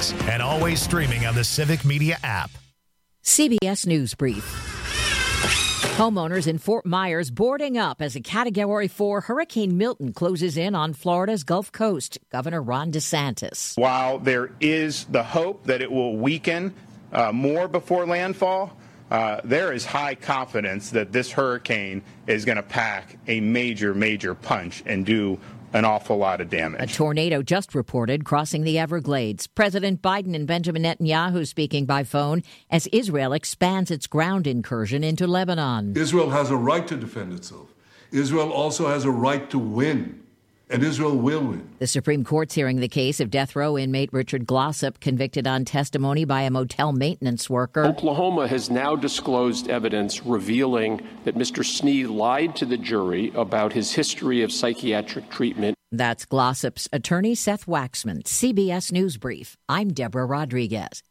podcasts, and always streaming on the Civic Media app. CBS News Brief. Homeowners in Fort Myers boarding up as a Category 4 Hurricane Milton closes in on Florida's Gulf Coast. Governor Ron DeSantis. While there is the hope that it will weaken more before landfall, there is high confidence that this hurricane is going to pack a major punch and do an awful lot of damage. A tornado just reported crossing the Everglades. President Biden and Benjamin Netanyahu speaking by phone as Israel expands its ground incursion into Lebanon. Israel has a right to defend itself. Israel also has a right to win. And Israel will win. The Supreme Court's hearing the case of death row inmate Richard Glossip, convicted on testimony by a motel maintenance worker. Oklahoma has now disclosed evidence revealing that Mr. Snee lied to the jury about his history of psychiatric treatment. That's Glossip's attorney, Seth Waxman. CBS News Brief. I'm Deborah Rodriguez.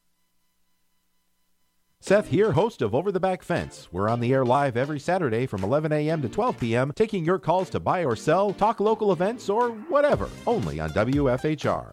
Seth here, host of Over the Back Fence. We're on the air live every Saturday from 11 a.m. to 12 p.m., taking your calls to buy or sell, talk local events, or whatever, only on WFHR.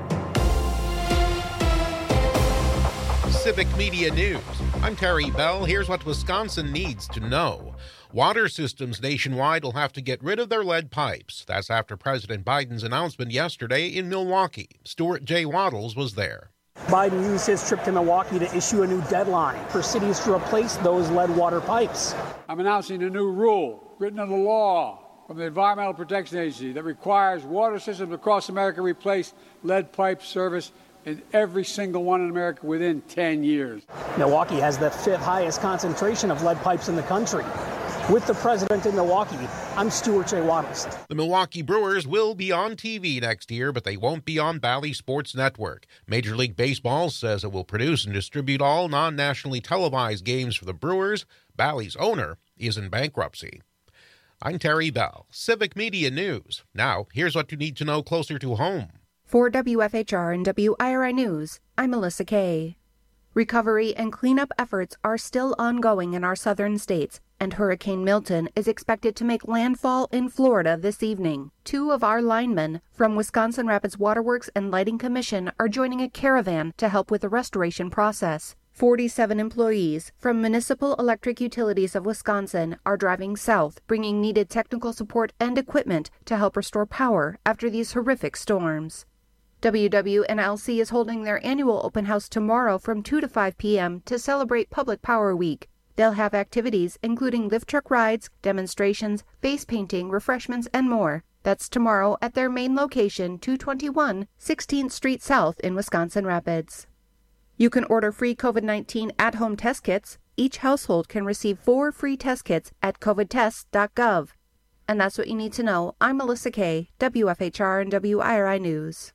Civic Media News. I'm Terry Bell. Here's what Wisconsin needs to know. Water systems nationwide will have to get rid of their lead pipes. That's after President Biden's announcement yesterday in Milwaukee. Stuart J. Waddles was there. Biden used his trip to Milwaukee to issue a new deadline for cities to replace those lead water pipes. I'm announcing a new rule written into law from the Environmental Protection Agency that requires water systems across America replace lead pipe service in every single one in America within 10 years. Milwaukee has the 5th highest concentration of lead pipes in the country. With the president in Milwaukee, I'm Stuart J. Waddles. The Milwaukee Brewers will be on TV next year, but they won't be on Bally Sports Network. Major League Baseball says it will produce and distribute all non-nationally televised games for the Brewers. Bally's owner is in bankruptcy. I'm Terry Bell, Civic Media News. Now, here's what you need to know closer to home. For WFHR and WIRI News, I'm Melissa Kay. Recovery and cleanup efforts are still ongoing in our southern states, and Hurricane Milton is expected to make landfall in Florida this evening. 2 of our linemen from Wisconsin Rapids Waterworks and Lighting Commission are joining a caravan to help with the restoration process. 47 employees from Municipal Electric Utilities of Wisconsin are driving south, bringing needed technical support and equipment to help restore power after these horrific storms. WWNLC is holding their annual open house tomorrow from 2 to 5 p.m. to celebrate Public Power Week. They'll have activities including lift truck rides, demonstrations, face painting, refreshments, and more. That's tomorrow at their main location, 221 16th Street South in Wisconsin Rapids. You can order free COVID-19 at-home test kits. Each household can receive 4 free test kits at covidtests.gov. And that's what you need to know. I'm Melissa Kay, WFHR and WIRI News.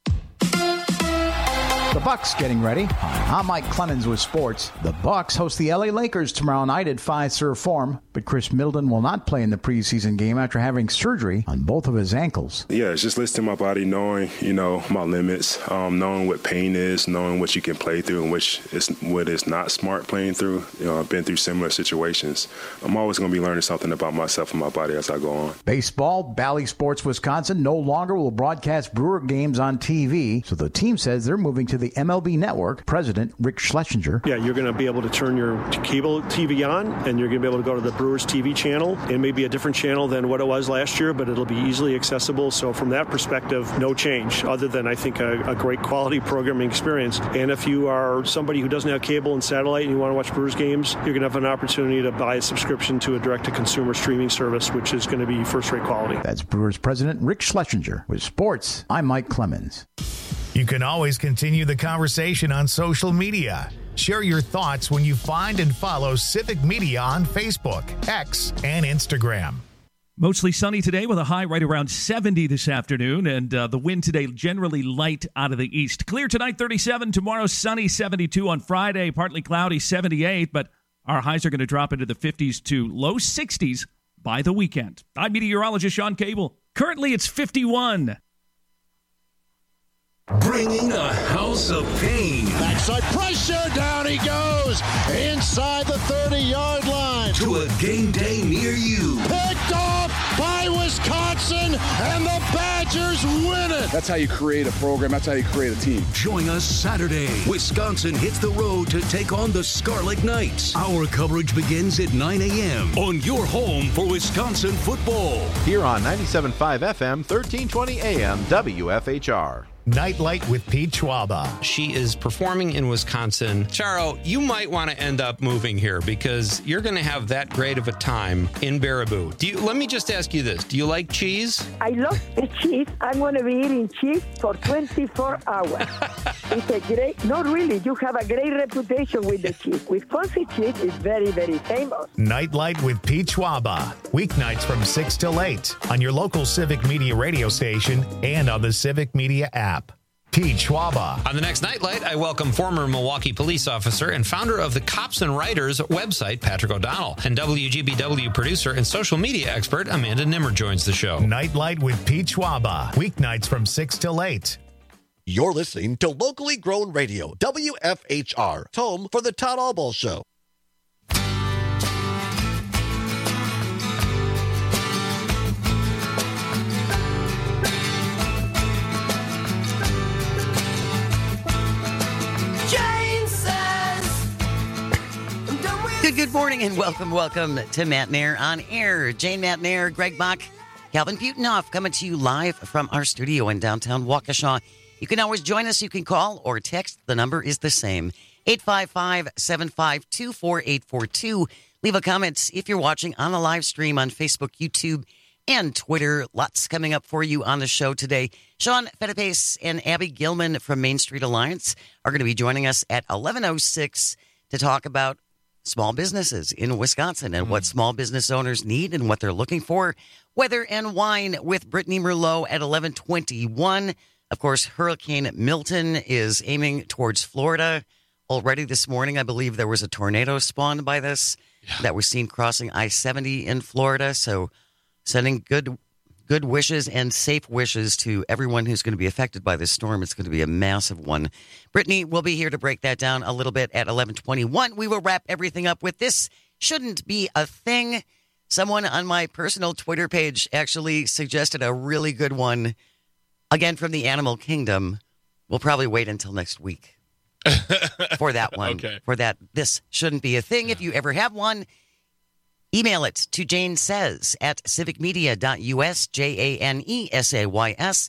The Bucks getting ready. I'm Mike Clemens with sports. The Bucks host the LA Lakers tomorrow night at Fiserv Forum, but Chris Middleton will not play in the preseason game after having surgery on both of his ankles. Yeah, it's just listening to my body, knowing, my limits, knowing what pain is, knowing what you can play through and what is not smart playing through. I've been through similar situations. I'm always going to be learning something about myself and my body as I go on. Baseball, Bally Sports Wisconsin no longer will broadcast Brewer games on TV, so the team says they're moving to the MLB Network. President Rick Schlesinger. Yeah, you're going to be able to turn your cable TV on, and you're going to be able to go to the Brewers TV channel. It may be a different channel than what it was last year, but it'll be easily accessible. So from that perspective, no change, other than, I think, a great quality programming experience. And if you are somebody who doesn't have cable and satellite and you want to watch Brewers games, you're going to have an opportunity to buy a subscription to a direct-to-consumer streaming service, which is going to be first-rate quality. That's Brewers President Rick Schlesinger. With sports, I'm Mike Clemens. You can always continue the conversation on social media. Share your thoughts when you find and follow Civic Media on Facebook, X, and Instagram. Mostly sunny today with a high right around 70 this afternoon, and the wind today generally light out of the east. Clear tonight, 37. Tomorrow, sunny, 72. On Friday, partly cloudy, 78. But our highs are going to drop into the 50s to low 60s by the weekend. I'm meteorologist Sean Cable. Currently, it's 51. Bringing a house of pain. Backside pressure, down he goes, inside the 30-yard line. To a game day near you. Picked off by Wisconsin, and the Badgers win it. That's how you create a program. That's how you create a team. Join us Saturday. Wisconsin hits the road to take on the Scarlet Knights. Our coverage begins at 9 a.m. on your home for Wisconsin football. Here on 97.5 FM, 1320 AM, WFHR. Nightlight with Pete Schwaba. She is performing in Wisconsin. Charo, you might want to end up moving here because you're going to have that great of a time in Baraboo. Let me just ask you this. Do you like cheese? I love the cheese. I'm going to be eating cheese for 24 hours. It's a great, not really, you have a great reputation with the cheese. Wisconsin cheese is very, very famous. Nightlight with Pete Schwaba. Weeknights from 6 till 8 on your local Civic Media radio station and on the Civic Media app. Pete Schwaba. On the next Nightlight, I welcome former Milwaukee police officer and founder of the Cops and Writers website, Patrick O'Donnell. And WGBW producer and social media expert, Amanda Nimmer, joins the show. Nightlight with Pete Schwaba. Weeknights from 6 till 8. You're listening to locally grown radio, WFHR. It's home for the Todd Albaugh Show. Good morning and welcome to Matt Nair on Air. Jane Matt Nair, Greg Bach, Calvin Putinoff coming to you live from our studio in downtown Waukesha. You can always join us. You can call or text. The number is the same, 855-752-4842. Leave a comment if you're watching on the live stream on Facebook, YouTube, and Twitter. Lots coming up for you on the show today. Sean Fedipace and Abby Gilman from Main Street Alliance are going to be joining us at 11:06 to talk about small businesses in Wisconsin and what small business owners need and what they're looking for. Weather and wine with Brittany Merlot at 11:21. Of course, Hurricane Milton is aiming towards Florida. Already this morning, I believe there was a tornado spawned by this that was seen crossing I-70 in Florida. So sending good wishes and safe wishes to everyone who's going to be affected by this storm. It's going to be a massive one. Brittany will be here to break that down a little bit at 11:21. We will wrap everything up with This Shouldn't Be a Thing. Someone on my personal Twitter page actually suggested a really good one, again from the animal kingdom. We'll probably wait until next week for that one. Okay. For that This Shouldn't Be a Thing. If you ever have one, email it to janesays@civicmedia.us, JANESAYS,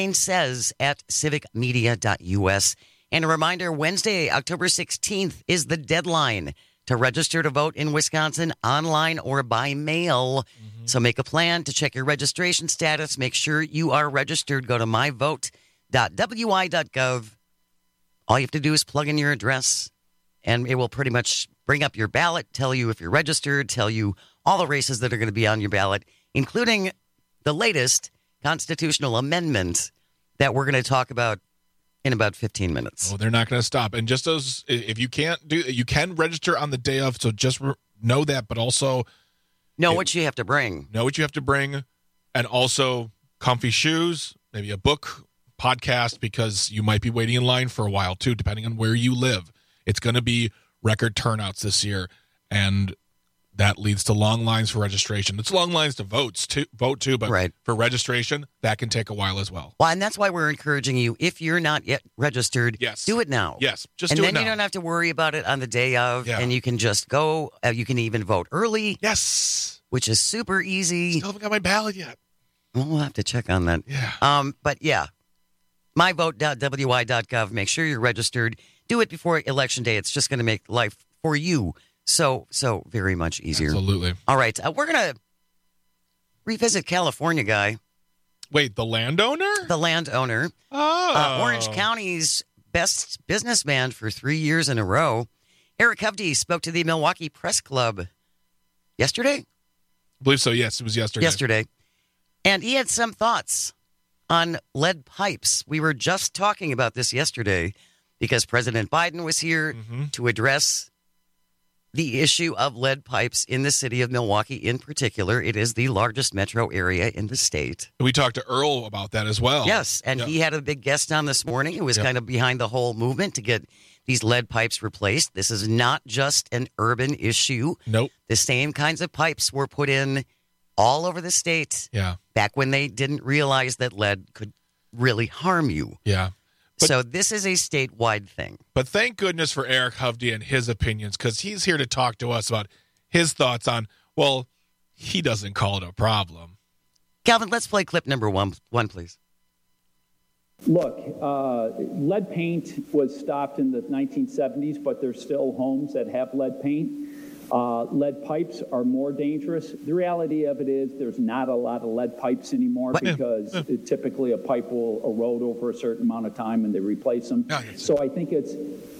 janesays@civicmedia.us. And a reminder, Wednesday, October 16th is the deadline to register to vote in Wisconsin online or by mail. So make a plan to check your registration status. Make sure you are registered. Go to myvote.wi.gov. All you have to do is plug in your address, and it will pretty much bring up your ballot, tell you if you're registered, tell you all the races that are going to be on your ballot, including the latest constitutional amendment that we're going to talk about in about 15 minutes. Oh, they're not going to stop. And just as if you can't do, you can register on the day of. So just know that, but also know what you have to bring. Know what you have to bring, and also comfy shoes, maybe a book, podcast, because you might be waiting in line for a while too, depending on where you live. It's going to be record turnouts this year, and that leads to long lines for registration. It's long lines to vote too, but for registration, that can take a while as well. Well, and that's why we're encouraging you, if you're not yet registered, do it now. Yes, just do it now. And then you now. don't have to worry about it on the day of, and you can just go. You can even vote early. Yes. Which is super easy. Still haven't got my ballot yet. Well, we'll have to check on that. Yeah. But yeah, myvote.wi.gov. Make sure you're registered. Do it before Election Day. It's just going to make life for you so very much easier. Absolutely. All right. We're going to revisit California guy. Wait, the landowner? The landowner. Oh. Orange County's best businessman for 3 years in a row. Eric Hovde spoke to the Milwaukee Press Club yesterday? I believe so, yes. It was yesterday. And he had some thoughts on lead pipes. We were just talking about this yesterday because President Biden was here to address the issue of lead pipes in the city of Milwaukee in particular. It is the largest metro area in the state. We talked to Earl about that as well. Yes, and he had a big guest on this morning who was kind of behind the whole movement to get these lead pipes replaced. This is not just an urban issue. Nope. The same kinds of pipes were put in all over the state back when they didn't realize that lead could really harm you. Yeah. So this is a statewide thing. But thank goodness for Eric Hovde and his opinions, because he's here to talk to us about his thoughts on, well, he doesn't call it a problem. Calvin, let's play clip number one, please. Look, lead paint was stopped in the 1970s, but there's still homes that have lead paint. Lead pipes are more dangerous. The reality of it is there's not a lot of lead pipes anymore because typically a pipe will erode over a certain amount of time and they replace them. So I think it's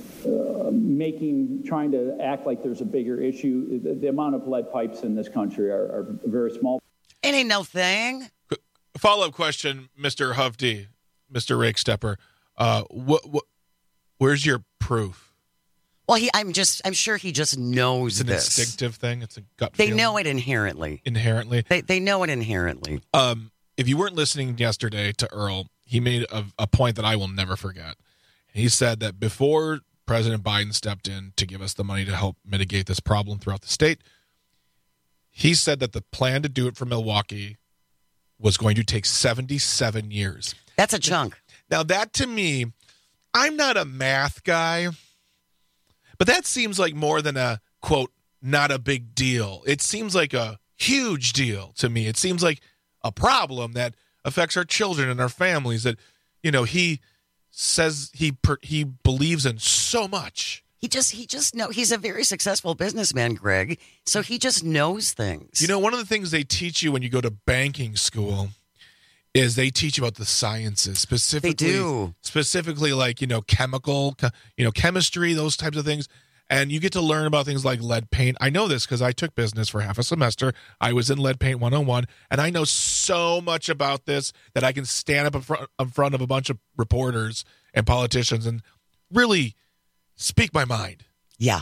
trying to act like there's a bigger issue. The amount of lead pipes in this country are very small. It ain't no thing. Follow-up question, Mr. Hovde, Mr. Rakestepper. Where's your proof? Well, I'm sure he just knows it's an this. Instinctive thing. It's a gut They feeling. know it inherently. Inherently? They know it inherently. If you weren't listening yesterday to Earl, he made a point that I will never forget. He said that before President Biden stepped in to give us the money to help mitigate this problem throughout the state, he said that the plan to do it for Milwaukee was going to take 77 years. That's a chunk. Now, that to me, I'm not a math guy, but that seems like more than a, quote, not a big deal. It seems like a huge deal to me. It seems like a problem that affects our children and our families that, you know, he says he believes in so much. He just know he's a very successful businessman, Greg. So he just knows things. You know, one of the things they teach you when you go to banking school is they teach you about the sciences, specifically. They do. Specifically, like, chemistry, those types of things. And you get to learn about things like lead paint. I know this because I took business for half a semester. I was in Lead Paint 101, and I know so much about this that I can stand up in front of a bunch of reporters and politicians and really speak my mind. Yeah.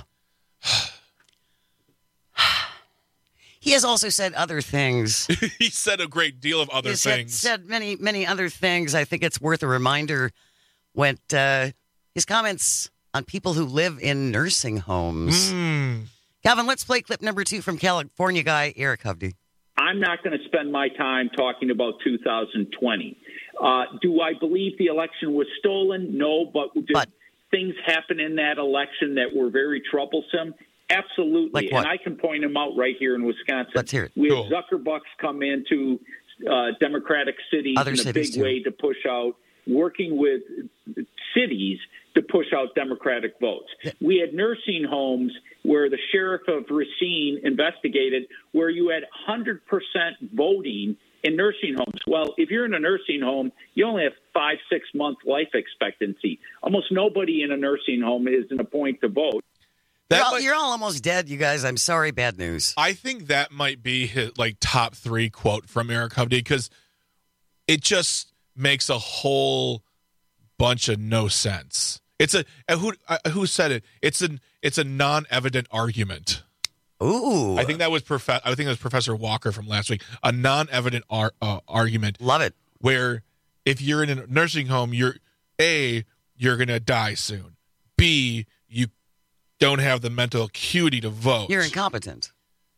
He has also said other things. He said a great deal of other things. Said many, many other things. I think it's worth a reminder when his comments on people who live in nursing homes. Calvin, let's play clip number 2 from California guy Eric Hovde. I'm not going to spend my time talking about 2020. Do I believe the election was stolen? No, but did things happen in that election that were very troublesome? Absolutely. And I can point them out right here in Wisconsin. Let's hear it. We had Zuckerbucks come into Democratic cities in a big way to push out, working with cities to push out Democratic votes. We had nursing homes where the sheriff of Racine investigated where you had 100% voting in nursing homes. Well, if you're in a nursing home, you only have 5-6 month life expectancy. Almost nobody in a nursing home is in a point to vote. You're all almost dead, you guys. I'm sorry, bad news. I think that might be his top 3 quote from Eric Hovde because it just makes a whole bunch of no sense. It's who said it? It's a non-evident argument. Ooh, I think that was Professor Walker from last week. A non-evident argument. Love it. Where if you're in a nursing home, you're gonna die soon. B, you don't have the mental acuity to vote. You're incompetent.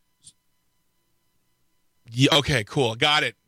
Yeah, okay, cool. Got it.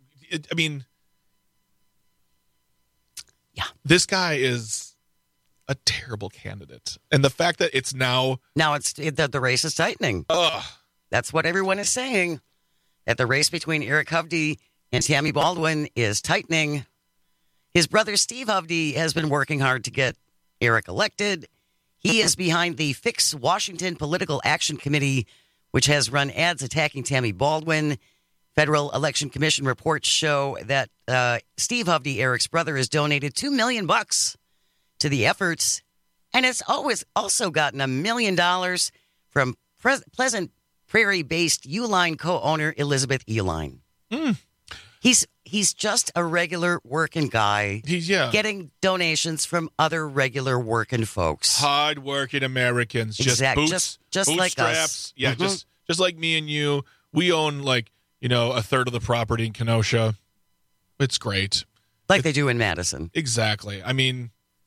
This guy is a terrible candidate. And the fact that it's now the race is tightening. Ugh. That's what everyone is saying. That the race between Eric Hovde and Tammy Baldwin is tightening. His brother Steve Hovde has been working hard to get Eric elected. He is behind the Fix Washington Political Action Committee, which has run ads attacking Tammy Baldwin. Federal Election Commission reports show that Steve Hovde, Eric's brother, has donated $2 million to the efforts, and it's also gotten $1 million from Pleasant Prairie-based Uline co-owner Elizabeth Uline. He's he's just a regular working guy. He's getting donations from other regular working folks. Hard-working Americans. Exactly. Just like us. Yeah, Mm-hmm. just like me and you. We own a third of the property in Kenosha. It's great. Like they do in Madison. Exactly. I mean,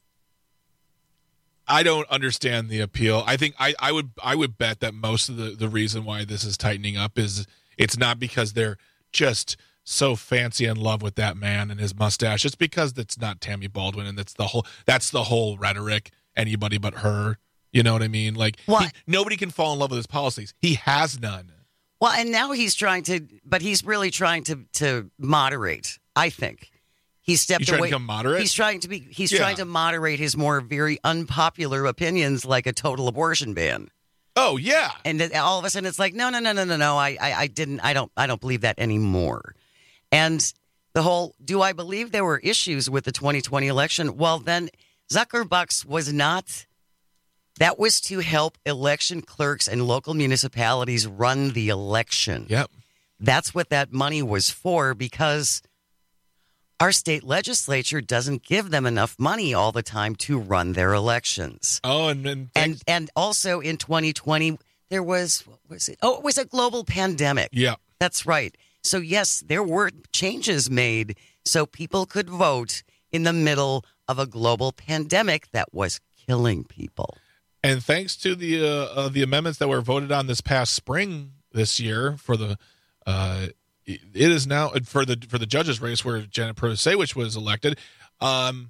I don't understand the appeal. I think I would bet that most of the reason why this is tightening up is it's not because they're just so fancy in love with that man and his mustache. It's because it's not Tammy Baldwin, and that's the whole rhetoric. Anybody but her. You know what I mean? Nobody can fall in love with his policies. He has none. Well, and now he's really trying to moderate, I think. He's trying to become moderate? He's trying to moderate his more very unpopular opinions, like a total abortion ban. Oh yeah. And then all of a sudden it's like, no. I don't believe that anymore. And the whole, do I believe there were issues with the 2020 election? Well, then Zuckerbucks was not. That was to help election clerks and local municipalities run the election. Yep. That's what that money was for, because our state legislature doesn't give them enough money all the time to run their elections. Oh, and also in 2020 there was, what was it? Oh, it was a global pandemic. Yeah. That's right. So yes, there were changes made so people could vote in the middle of a global pandemic that was killing people. And thanks to the amendments that were voted on this past spring this year for the it is now for the judges race where Janet Protasiewicz was elected. Now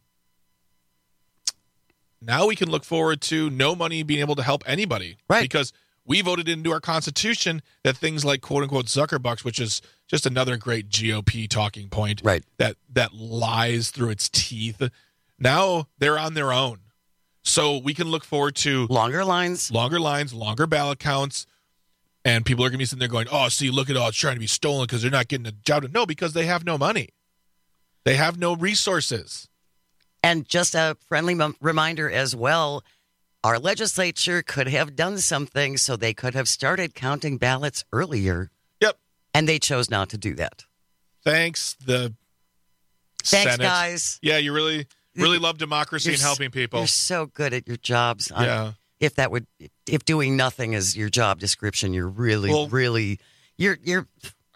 we can look forward to no money being able to help anybody, right? Because we voted into our Constitution that things like "quote unquote" Zuckerbucks, which is just another great GOP talking point, right? That lies through its teeth. Now they're on their own. So we can look forward to longer lines, longer ballot counts, and people are going to be sitting there going, oh, see, look at all, it's trying to be stolen because they're not getting a job. No, because they have no money. They have no resources. And just a friendly reminder as well, our legislature could have done something so they could have started counting ballots earlier. Yep. And they chose not to do that. Thanks, Senate. Guys. Yeah, you really love democracy and helping people. You're so good at your jobs. Yeah. If doing nothing is your job description, you're really you're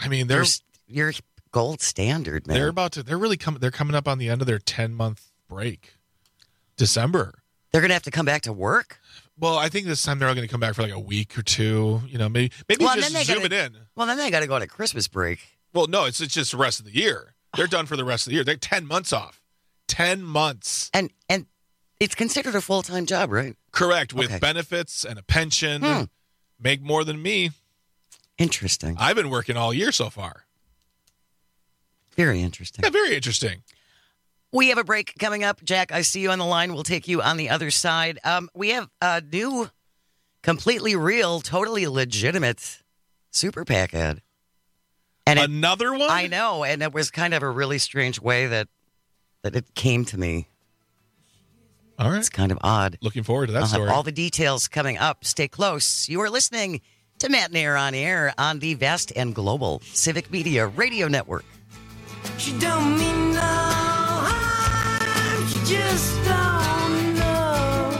gold standard, man. They're coming up on the end of their 10-month break. December. They're going to have to come back to work? Well, I think this time they're all going to come back for like a week or two. Maybe just zoom it in. Well, then they got to go on a Christmas break. Well, no, it's just the rest of the year. They're done for the rest of the year. They're 10 months off. 10 months. And it's considered a full-time job, right? Correct, with benefits and a pension. Make more than me. Interesting. I've been working all year so far. Very interesting. Yeah, very interesting. We have a break coming up. Jack, I see you on the line. We'll take you on the other side. We have a new, completely real, totally legitimate Super PAC ad. And another one? I know, and it was kind of a really strange way that it came to me. All right. It's kind of odd. Looking forward to that I'll story. Have all the details coming up. Stay close. You are listening to Matt and Air on Air on the vast and global Civic Media Radio Network. She don't mean no harm. She just don't know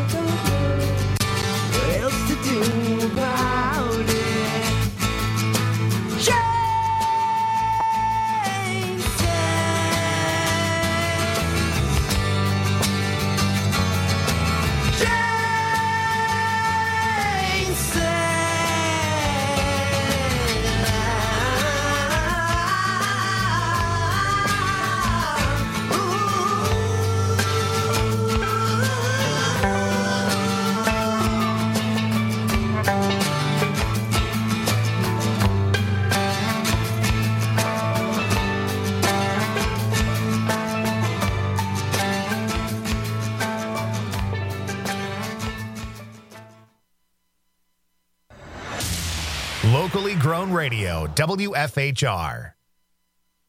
what else to do about it. Locally grown radio, WFHR.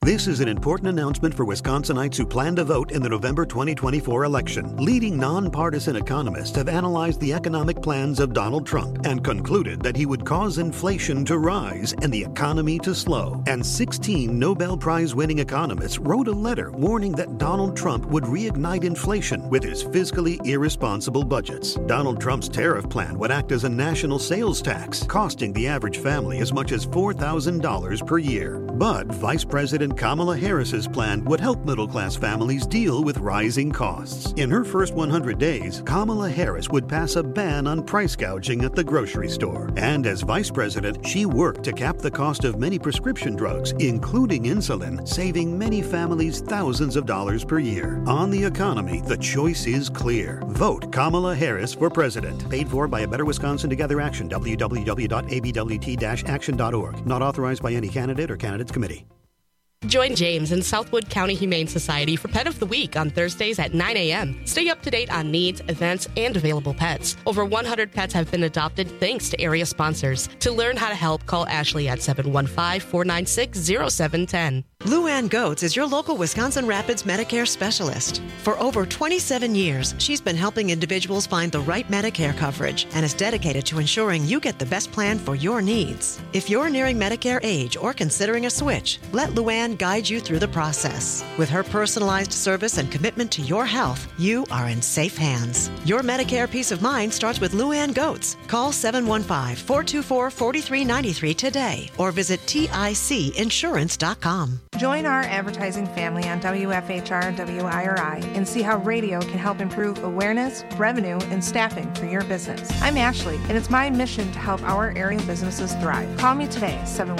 This is an important announcement for Wisconsinites who plan to vote in the November 2024 election. Leading nonpartisan economists have analyzed the economic plans of Donald Trump and concluded that he would cause inflation to rise and the economy to slow. And 16 Nobel Prize-winning economists wrote a letter warning that Donald Trump would reignite inflation with his fiscally irresponsible budgets. Donald Trump's tariff plan would act as a national sales tax, costing the average family as much as $4,000 per year. But Vice President Kamala Harris's plan would help middle-class families deal with rising costs. In her first 100 days, Kamala Harris would pass a ban on price gouging at the grocery store. And as vice president, she worked to cap the cost of many prescription drugs, including insulin, saving many families thousands of dollars per year. On the economy, the choice is clear. Vote Kamala Harris for president. Paid for by A Better Wisconsin Together Action, www.abwt-action.org. Not authorized by any candidate or candidates committee. Join James in Southwood County Humane Society for Pet of the Week on Thursdays at 9 a.m. Stay up to date on needs, events, and available pets. Over 100 pets have been adopted thanks to area sponsors. To learn how to help, call Ashley at 715-496-0710. Luann Goetz is your local Wisconsin Rapids Medicare specialist. For over 27 years, she's been helping individuals find the right Medicare coverage and is dedicated to ensuring you get the best plan for your needs. If you're nearing Medicare age or considering a switch, let Luann guide you through the process. With her personalized service and commitment to your health, you are in safe hands. Your Medicare peace of mind starts with Luann Goetz. Call 715-424-4393 today or visit TICinsurance.com. Join our advertising family on WFHR WIRI and see how radio can help improve awareness, revenue, and staffing for your business. I'm Ashley, and it's my mission to help our area businesses thrive. Call me today,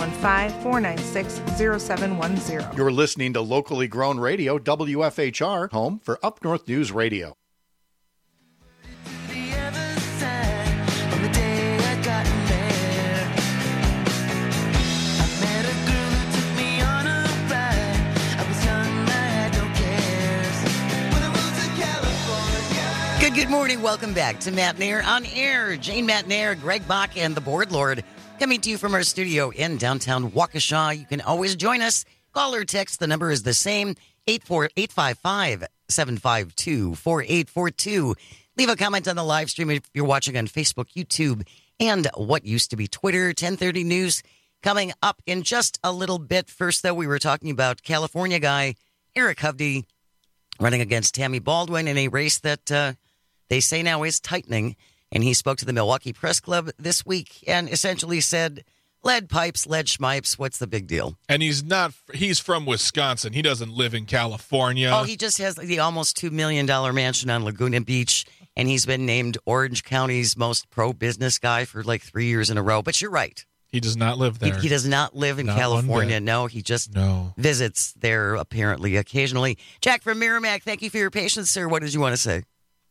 715-496-0710. You're listening to locally grown radio, WFHR, home for Up North News Radio. Good morning. Welcome back to Matt Nair on Air. Jane Matt Nair, Greg Bach, and the Board Lord coming to you from our studio in downtown Waukesha. You can always join us. Call or text. The number is the same, 855-752-4842. Leave a comment on the live stream if you're watching on Facebook, YouTube, and what used to be Twitter. 1030 News coming up in just a little bit. First, though, we were talking about California guy Eric Hovde running against Tammy Baldwin in a race that they say now is tightening. And he spoke to the Milwaukee Press Club this week and essentially said, lead pipes, lead schmipes, what's the big deal? And he's from Wisconsin. He doesn't live in California. Oh, he just has the almost $2 million mansion on Laguna Beach. And he's been named Orange County's most pro-business guy for like 3 years in a row. But you're right. He does not live there. He does not live in California. No, he just visits there apparently occasionally. Jack from Merrimack, thank you for your patience, sir. What did you want to say?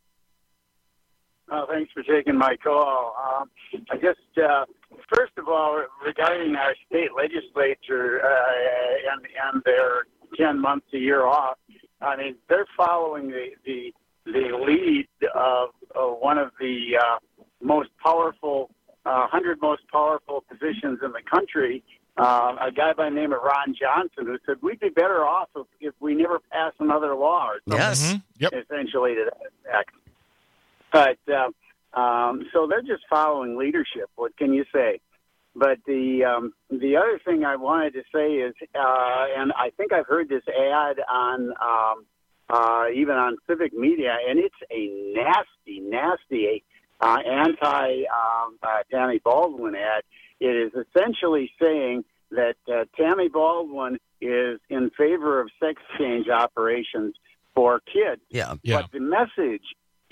Thanks for taking my call. I just, first of all, regarding our state legislature and their 10 months a year off, I mean, they're following the lead of one of the most powerful, 100 most powerful positions in the country, a guy by the name of Ron Johnson, who said we'd be better off if we never pass another law or something, essentially to that effect. But so they're just following leadership. What can you say? But the other thing I wanted to say is, and I think I've heard this ad on even on civic media, and it's a nasty anti-Tammy Baldwin ad. It is essentially saying that Tammy Baldwin is in favor of sex change operations for kids. Yeah. But the message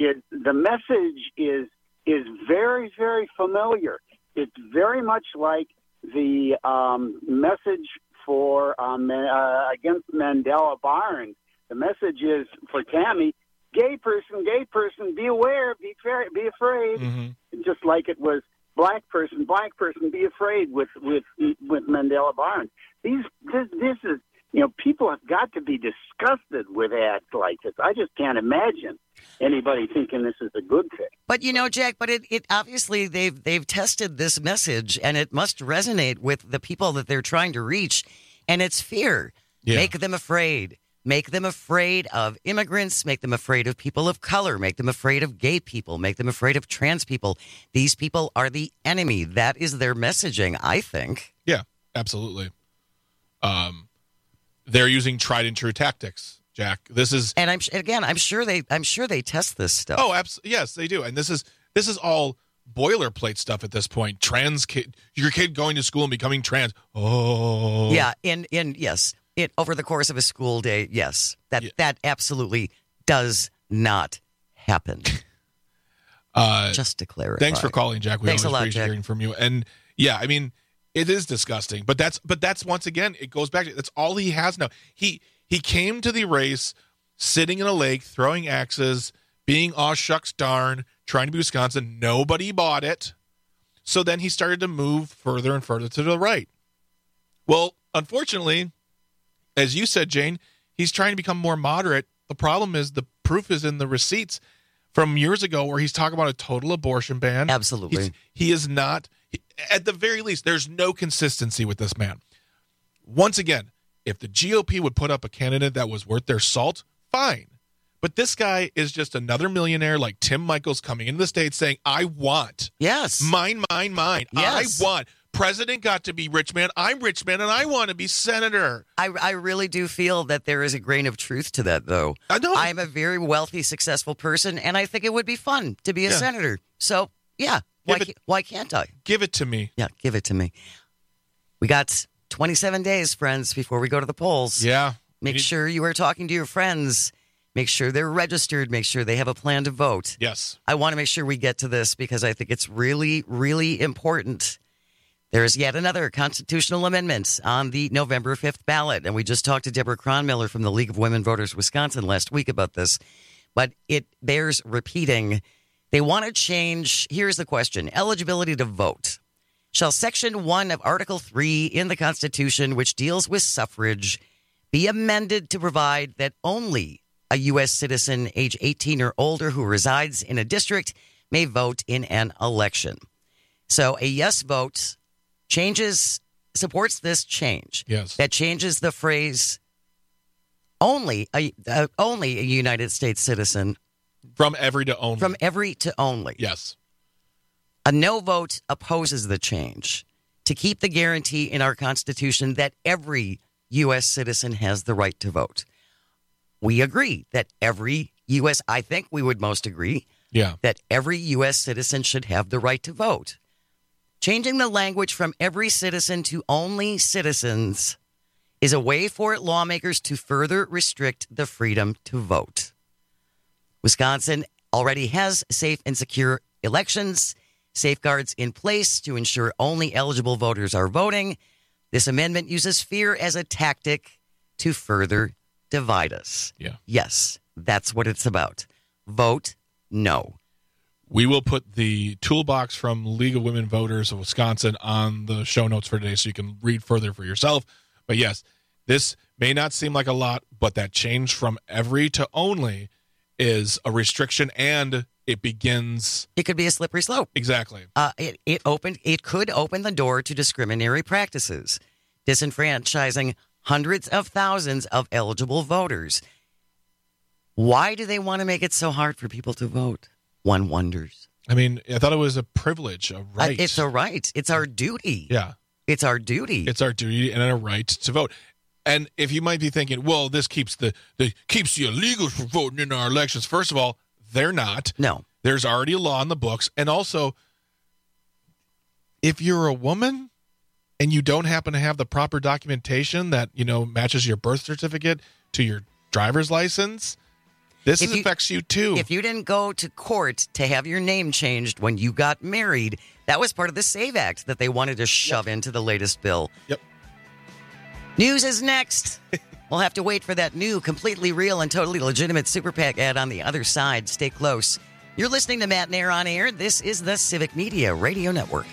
is very, very familiar. It's very much like the message for against Mandela Barnes. The message is for Tammy: gay person, be aware, be afraid. Mm-hmm. Just like it was black person, be afraid with Mandela Barnes. This is, people have got to be disgusted with ads like this. I just can't imagine anybody thinking this is a good thing. But Jack, it obviously they've tested this message, and it must resonate with the people that they're trying to reach, and it's fear. Yeah. Make them afraid. Make them afraid of immigrants. Make them afraid of people of color. Make them afraid of gay people. Make them afraid of trans people. These people are the enemy. That is their messaging, I think. Yeah, absolutely. They're using tried and true tactics, Jack. This is, and I'm sure they test this stuff. Oh, yes, they do. And this is all boilerplate stuff at this point. Your kid going to school and becoming trans. Oh, yeah. Yes. Over the course of a school day, yes, that absolutely does not happen. Just to clarify. Thanks for calling, Jack. We Thanks always a lot, appreciate Jack. hearing from you. And yeah, I mean, it is disgusting. But that's once again, it goes back to that's all he has now. He came to the race sitting in a lake, throwing axes, being aw shucks darn, trying to be Wisconsin. Nobody bought it. So then he started to move further and further to the right. Well, unfortunately, as you said, Jane, he's trying to become more moderate. The problem is the proof is in the receipts from years ago where he's talking about a total abortion ban. Absolutely. He is not, at the very least, there's no consistency with this man. Once again, if the GOP would put up a candidate that was worth their salt, fine. But this guy is just another millionaire like Tim Michaels coming into the state saying, I want. Yes. Mine. Yes. I want. President got to be rich man. I'm rich man, and I want to be senator. I really do feel that there is a grain of truth to that, though. I know. I'm a very wealthy, successful person, and I think it would be fun to be a senator. So, yeah, why can't I? Give it to me. Yeah, give it to me. We got 27 days, friends, before we go to the polls. Yeah. Make sure you are talking to your friends. Make sure they're registered. Make sure they have a plan to vote. Yes. I want to make sure we get to this because I think it's really, really important. There is yet another constitutional amendment on the November 5th ballot. And we just talked to Deborah Cronmiller from the League of Women Voters Wisconsin last week about this. But it bears repeating. They want to change. Here's the question. Eligibility to vote. Shall Section 1 of Article 3 in the Constitution, which deals with suffrage, be amended to provide that only a U.S. citizen age 18 or older who resides in a district may vote in an election? So a yes vote supports this change. Yes. That changes the phrase only a United States citizen. From every to only. From every to only. Yes. A no vote opposes the change to keep the guarantee in our Constitution that every U.S. citizen has the right to vote. We agree that I think we would most agree that every U.S. citizen should have the right to vote. Changing the language from every citizen to only citizens is a way for lawmakers to further restrict the freedom to vote. Wisconsin already has safe and secure elections, safeguards in place to ensure only eligible voters are voting. This amendment uses fear as a tactic to further divide us. Yeah. Yes, that's what it's about. Vote no. We will put the toolbox from League of Women Voters of Wisconsin on the show notes for today so you can read further for yourself. But yes, this may not seem like a lot, but that change from every to only is a restriction, and it could be a slippery slope. Exactly. It could open the door to discriminatory practices, disenfranchising hundreds of thousands of eligible voters. Why do they want to make it so hard for people to vote? One wonders. I mean, I thought it was a privilege, a right. It's a right. It's our duty. Yeah. It's our duty. It's our duty and a right to vote. And if you might be thinking, well, this keeps the illegals from voting in our elections. First of all, they're not. No. There's already a law in the books. And also, if you're a woman and you don't happen to have the proper documentation that, matches your birth certificate to your driver's license, this affects you too. If you didn't go to court to have your name changed when you got married, that was part of the SAVE Act that they wanted to shove into the latest bill. Yep. News is next. We'll have to wait for that new, completely real and totally legitimate Super PAC ad on the other side. Stay close. You're listening to Matt Nair on Air. This is the Civic Media Radio Network.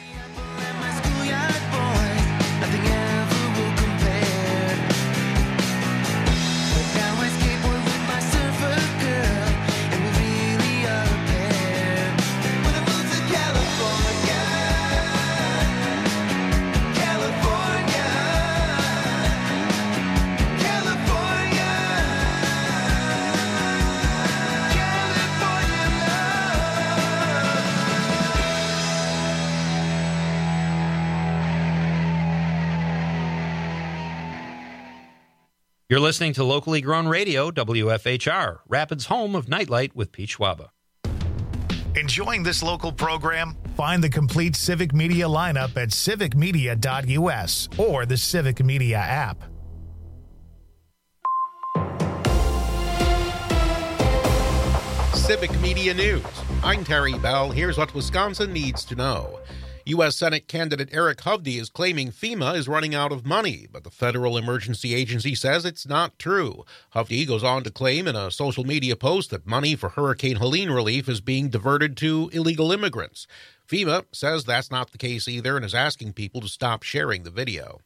You're listening to locally grown radio, WFHR, Rapids' home of Nightlight with Pete Schwaba. Enjoying this local program? Find the complete Civic Media lineup at civicmedia.us or the Civic Media app. Civic Media News. I'm Terry Bell. Here's what Wisconsin needs to know. U.S. Senate candidate Eric Hovde is claiming FEMA is running out of money, but the Federal Emergency Agency says it's not true. Hovde goes on to claim in a social media post that money for Hurricane Helene relief is being diverted to illegal immigrants. FEMA says that's not the case either and is asking people to stop sharing the video.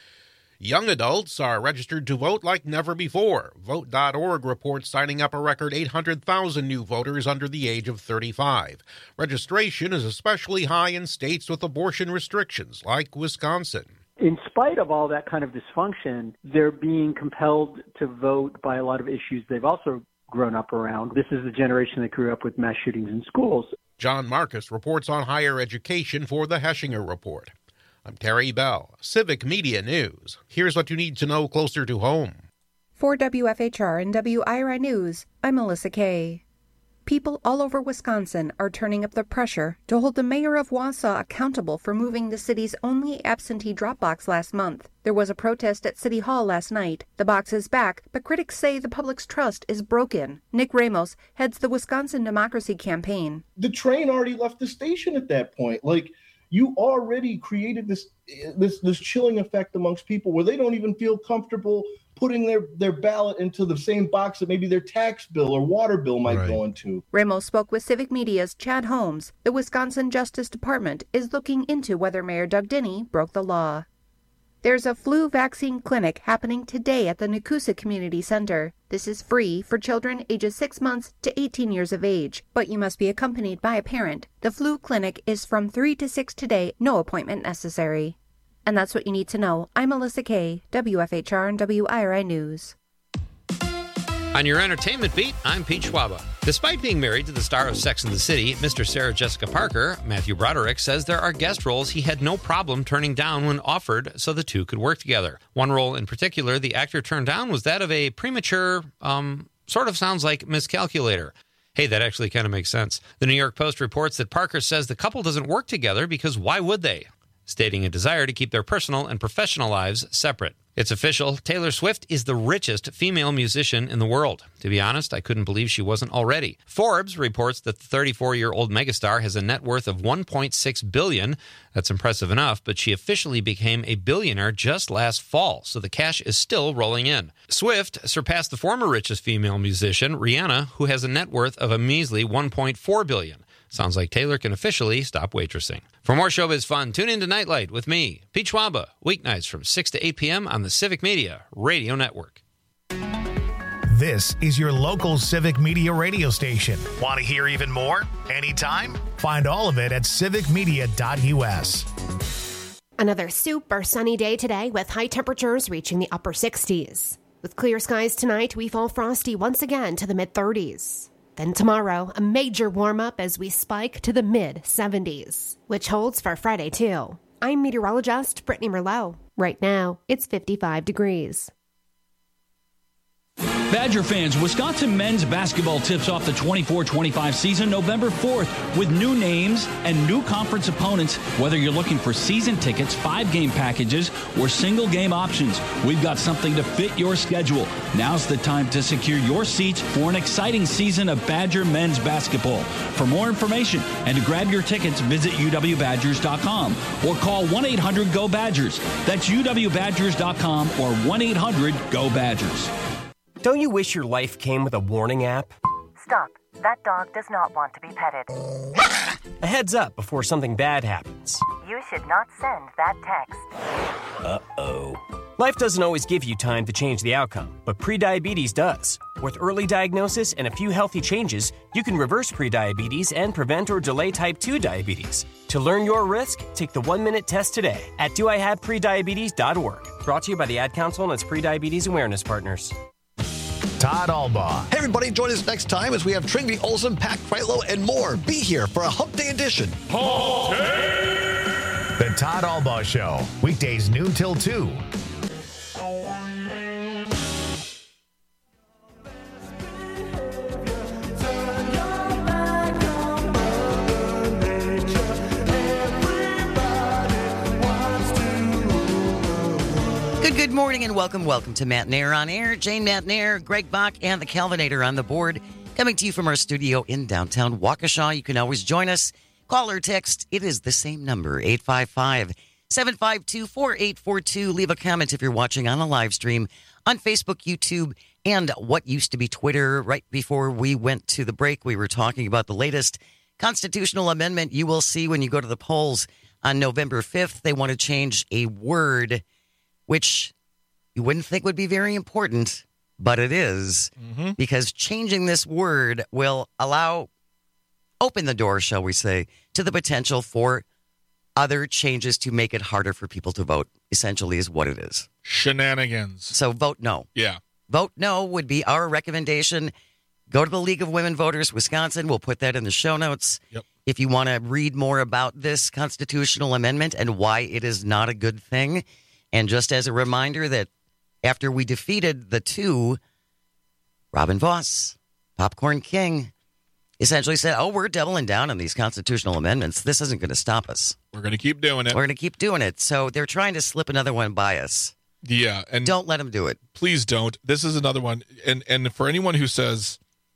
Young adults are registered to vote like never before. Vote.org reports signing up a record 800,000 new voters under the age of 35. Registration is especially high in states with abortion restrictions, like Wisconsin. In spite of all that kind of dysfunction, they're being compelled to vote by a lot of issues they've also grown up around. This is the generation that grew up with mass shootings in schools. John Marcus reports on higher education for the Heshinger Report. I'm Terry Bell, Civic Media News. Here's what you need to know closer to home. For WFHR and WIRI News, I'm Melissa Kay. People all over Wisconsin are turning up the pressure to hold the mayor of Wausau accountable for moving the city's only absentee drop box last month. There was a protest at City Hall last night. The box is back, but critics say the public's trust is broken. Nick Ramos heads the Wisconsin Democracy Campaign. The train already left the station at that point. You already created this chilling effect amongst people where they don't even feel comfortable putting their ballot into the same box that maybe their tax bill or water bill might go into. Ramos spoke with Civic Media's Chad Holmes. The Wisconsin Justice Department is looking into whether Mayor Doug Dinney broke the law. There's a flu vaccine clinic happening today at the Nakusa Community Center. This is free for children ages 6 months to 18 years of age, but you must be accompanied by a parent. The flu clinic is from 3 to 6 today, no appointment necessary. And that's what you need to know. I'm Melissa Kay, WFHR and WIRI News. On your entertainment beat, I'm Pete Schwaba. Despite being married to the star of Sex and the City, Mr. Sarah Jessica Parker, Matthew Broderick says there are guest roles he had no problem turning down when offered so the two could work together. One role in particular the actor turned down was that of a premature, sort of sounds like miscalculator. Hey, that actually kind of makes sense. The New York Post reports that Parker says the couple doesn't work together because why would they? Stating a desire to keep their personal and professional lives separate. It's official, Taylor Swift is the richest female musician in the world. To be honest, I couldn't believe she wasn't already. Forbes reports that the 34-year-old megastar has a net worth of $1.6 billion. That's impressive enough, but she officially became a billionaire just last fall, so the cash is still rolling in. Swift surpassed the former richest female musician, Rihanna, who has a net worth of a measly $1.4 billion. Sounds like Taylor can officially stop waitressing. For more showbiz fun, tune in to Nightlight with me, Pete Schwaba, weeknights from 6 to 8 p.m. on the Civic Media Radio Network. This is your local Civic Media radio station. Want to hear even more? Anytime? Find all of it at civicmedia.us. Another super sunny day today with high temperatures reaching the upper 60s. With clear skies tonight, we fall frosty once again to the mid-30s. Then tomorrow, a major warm-up as we spike to the mid-70s, which holds for Friday, too. I'm meteorologist Brittany Merlot. Right now, it's 55 degrees. Badger fans, Wisconsin men's basketball tips off the 24-25 season November 4th with new names and new conference opponents. Whether you're looking for season tickets, 5-game packages, or single-game options, we've got something to fit your schedule. Now's the time to secure your seats for an exciting season of Badger men's basketball. For more information and to grab your tickets, visit uwbadgers.com or call 1-800-GO-BADGERS. That's uwbadgers.com or 1-800-GO-BADGERS. Don't you wish your life came with a warning app? Stop. That dog does not want to be petted. A heads up before something bad happens. You should not send that text. Uh-oh. Life doesn't always give you time to change the outcome, but prediabetes does. With early diagnosis and a few healthy changes, you can reverse prediabetes and prevent or delay type 2 diabetes. To learn your risk, take the 1-minute test today at doihaveprediabetes.org. Brought to you by the Ad Council and its prediabetes awareness partners. Todd Albaugh. Hey, everybody, join us next time as we have Tringby, Olsen, Pat Kreitlow, and more. Be here for a Hump Day edition. Hump Day! The Todd Albaugh Show, weekdays noon till 2. Good morning and welcome to Matt Nair on Air. Jane Matt Nair, Greg Bach, and the Calvinator on the board. Coming to you from our studio in downtown Waukesha. You can always join us. Call or text. It is the same number, 855-752-4842. Leave a comment if you're watching on a live stream on Facebook, YouTube, and what used to be Twitter. Right before we went to the break, we were talking about the latest constitutional amendment. You will see when you go to the polls on November 5th, they want to change a word which you wouldn't think would be very important, but it is, because changing this word will open the door, shall we say, to the potential for other changes to make it harder for people to vote, essentially is what it is. Shenanigans. So vote no. Yeah. Vote no would be our recommendation. Go to the League of Women Voters Wisconsin. We'll put that in the show notes. Yep. If you want to read more about this constitutional amendment and why it is not a good thing. And just as a reminder that after we defeated the two, Robin Voss, Popcorn King, essentially said, we're doubling down on these constitutional amendments. This isn't going to stop us. We're going to keep doing it. We're going to keep doing it. So they're trying to slip another one by us. Yeah. And don't let them do it. Please don't. This is another one. And for anyone who says,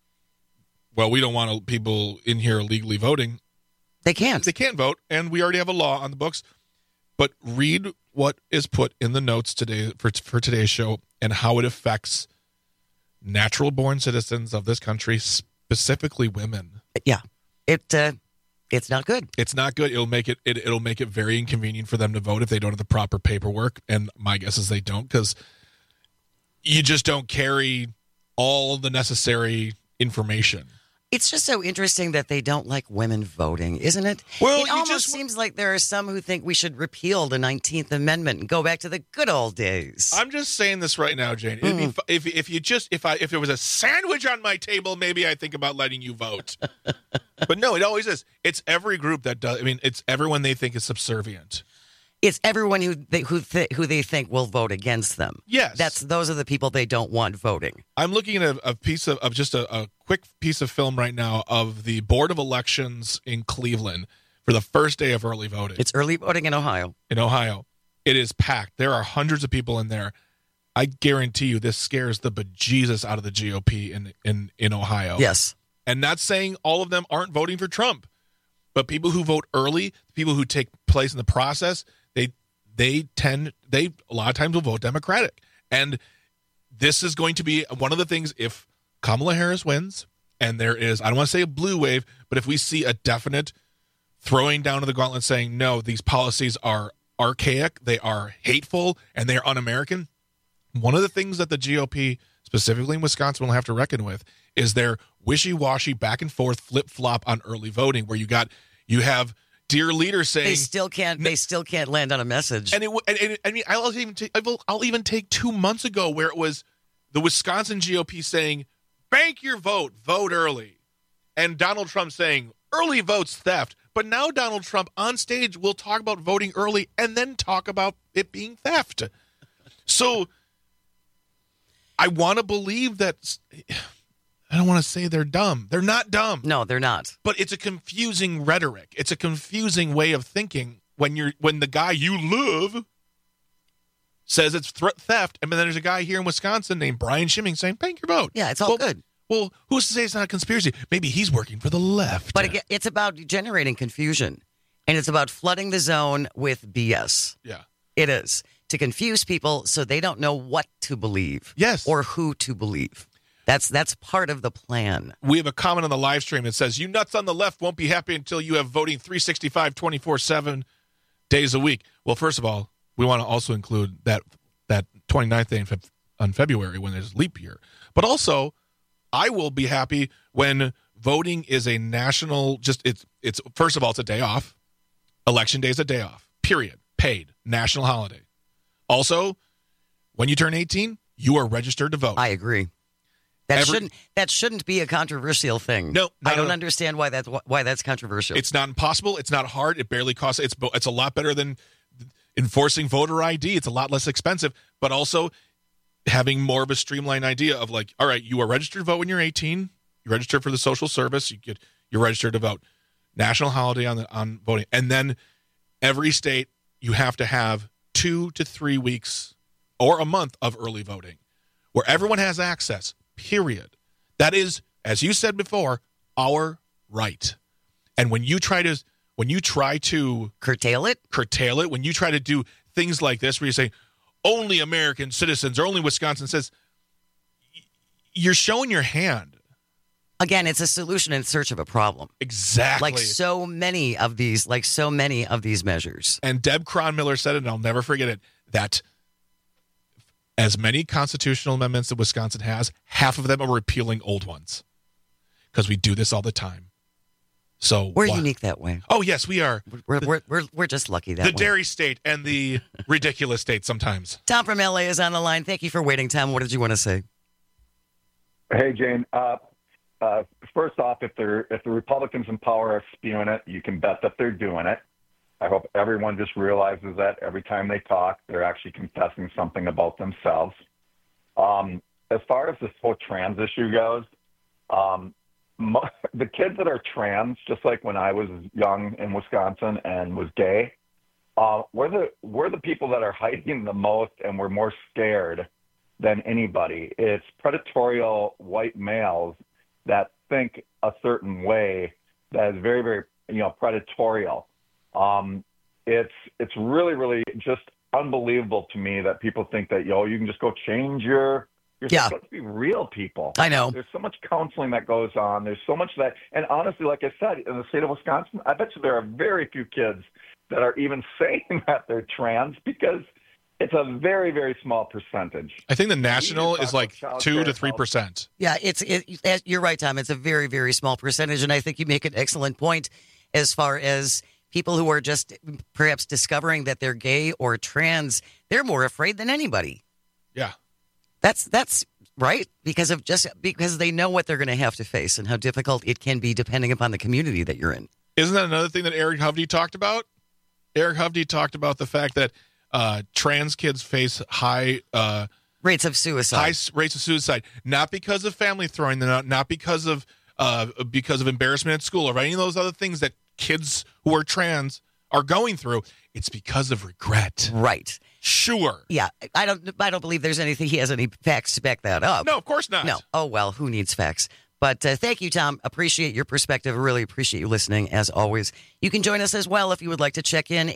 well, we don't want people in here illegally voting. They can't. They can't vote. And we already have a law on the books. But read what is put in the notes today for today's show and how it affects natural-born citizens of this country, specifically women. Yeah, it's not good. It's not good. It'll make it very inconvenient for them to vote if they don't have the proper paperwork. And my guess is they don't, because you just don't carry all the necessary information. It's just so interesting that they don't like women voting, isn't it? Well, it almost seems like there are some who think we should repeal the 19th Amendment and go back to the good old days. I'm just saying this right now, Jane. It'd be, if there was a sandwich on my table, maybe I'd think about letting you vote. But no, it always is. It's every group that does. I mean, it's everyone they think is subservient. It's everyone who they think will vote against them. Yes. Those are the people they don't want voting. I'm looking at a piece of just a quick piece of film right now of the Board of Elections in Cleveland for the first day of early voting. It's early voting in Ohio. In Ohio. It is packed. There are hundreds of people in there. I guarantee you this scares the bejesus out of the GOP in Ohio. Yes. And not saying all of them aren't voting for Trump, but people who vote early, people who take place in the process, they a lot of times will vote Democratic. And this is going to be one of the things, if Kamala Harris wins, and there is, I don't want to say a blue wave, but if we see a definite throwing down of the gauntlet saying, no, these policies are archaic, they are hateful, and they are un-American, one of the things that the GOP, specifically in Wisconsin, will have to reckon with is their wishy-washy back and forth flip-flop on early voting, where you have dear leaders saying they still can't land on a message. And I mean, I'll even take 2 months ago where it was the Wisconsin GOP saying, bank your vote early, and Donald Trump saying early vote's theft. But now Donald Trump on stage will talk about voting early and then talk about it being theft. So I want to believe that. I don't want to say they're dumb. They're not dumb. No, they're not. But it's a confusing rhetoric. It's a confusing way of thinking when the guy you love says it's theft, and then there's a guy here in Wisconsin named Brian Schimming saying, bank your vote. Yeah, it's all good. Well, who's to say it's not a conspiracy? Maybe he's working for the left. But again, it's about generating confusion, and it's about flooding the zone with BS. Yeah. It is. To confuse people so they don't know what to believe. Yes. Or who to believe. That's part of the plan. We have a comment on the live stream that says, you nuts on the left won't be happy until you have voting 365, 24/7 days a week. Well, first of all, we want to also include that 29th day on February when there's leap year. But also, I will be happy when voting is a national, it's first of all, it's a day off. Election day is a day off, period. Paid, national holiday. Also, when you turn 18, you are registered to vote. I agree. That shouldn't be a controversial thing. No, I don't understand why that's controversial. It's not impossible. It's not hard. It barely costs. It's a lot better than enforcing voter ID. It's a lot less expensive, but also having more of a streamlined idea of like, all right, you are registered to vote when you're 18. You register for the social service. You're registered to vote. National holiday on voting, and then every state you have to have 2 to 3 weeks or a month of early voting, where everyone has access, period. That is, as you said before, our right. And when you try to curtail it, when you try to do things like this where you say only American citizens or only Wisconsin says, you're showing your hand. Again, it's a solution in search of a problem. Exactly. Like so many of these measures. And Deb Cronmiller said it, and I'll never forget it, that as many constitutional amendments that Wisconsin has, half of them are repealing old ones. Because we do this all the time. So we're unique that way. Oh yes, we are. We're just lucky that way. The dairy state and the ridiculous state sometimes. Tom from LA is on the line. Thank you for waiting, Tom. What did you want to say? Hey, Jane. First off, if the Republicans in power are spewing it, you can bet that they're doing it. I hope everyone just realizes that every time they talk, they're actually confessing something about themselves. As far as this whole trans issue goes, the kids that are trans, just like when I was young in Wisconsin and was gay, we're the people that are hiding the most, and we're more scared than anybody. It's predatory white males that think a certain way that is very, very, predatory. It's really, really just unbelievable to me that people think that, you can just go change you're supposed to be real people. I know. There's so much counseling that goes on. There's so much that, and honestly, like I said, in the state of Wisconsin, I bet you there are very few kids that are even saying that they're trans because it's a very, very small percentage. I think the national is like 2 to 3%. Yeah, you're right, Tom. It's a very, very small percentage, and I think you make an excellent point as far as people who are just perhaps discovering that they're gay or trans. They're more afraid than anybody. Yeah. That's right, because they know what they're going to have to face and how difficult it can be depending upon the community that you're in. Isn't that another thing that Eric Hovde talked about? Eric Hovde talked about the fact that trans kids face high rates of suicide. Not because of family throwing them out, not because of embarrassment at school or any of those other things that kids who are trans are going through. It's because of regret. Right. Sure. Yeah, I don't believe he has any facts to back that up. No, of course not. No. Oh, well, who needs facts? But thank you, Tom. Appreciate your perspective. Really appreciate you listening, as always. You can join us as well if you would like to check in,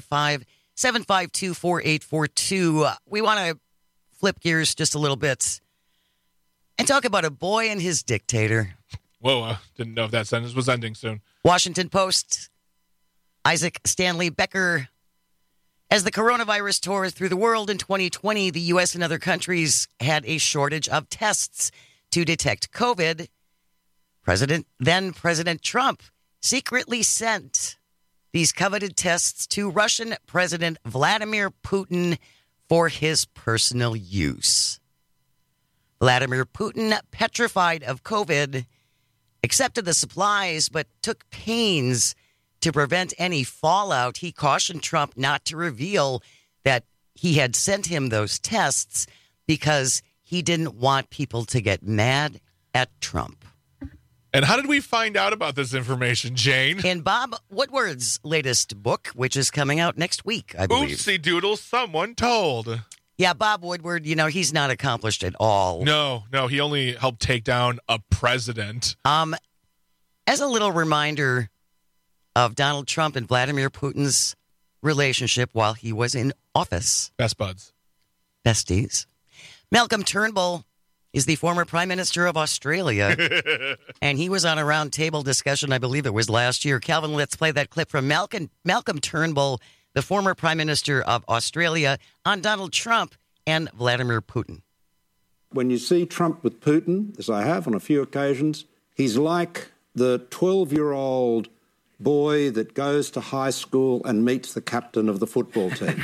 855-752-4842. We want to flip gears just a little bit and talk about a boy and his dictator. Whoa, didn't know if that sentence was ending soon. Washington Post, Isaac Stanley Becker. As the coronavirus tore through the world in 2020, the U.S. and other countries had a shortage of tests to detect COVID. Then President Trump secretly sent these coveted tests to Russian President Vladimir Putin for his personal use. Vladimir Putin, petrified of COVID, accepted the supplies but took pains to prevent any fallout. He cautioned Trump not to reveal that he had sent him those tests because he didn't want people to get mad at Trump. And how did we find out about this information, Jane? In Bob Woodward's latest book, which is coming out next week, I believe. Oopsie doodle, someone told. Yeah, Bob Woodward, he's not accomplished at all. No, he only helped take down a president. As a little reminder of Donald Trump and Vladimir Putin's relationship while he was in office. Best buds. Besties. Malcolm Turnbull is the former Prime Minister of Australia, and he was on a roundtable discussion, I believe it was last year. Calvin, let's play that clip from Malcolm Turnbull, the former Prime Minister of Australia, on Donald Trump and Vladimir Putin. When you see Trump with Putin, as I have on a few occasions, he's like the 12-year-old boy that goes to high school and meets the captain of the football team.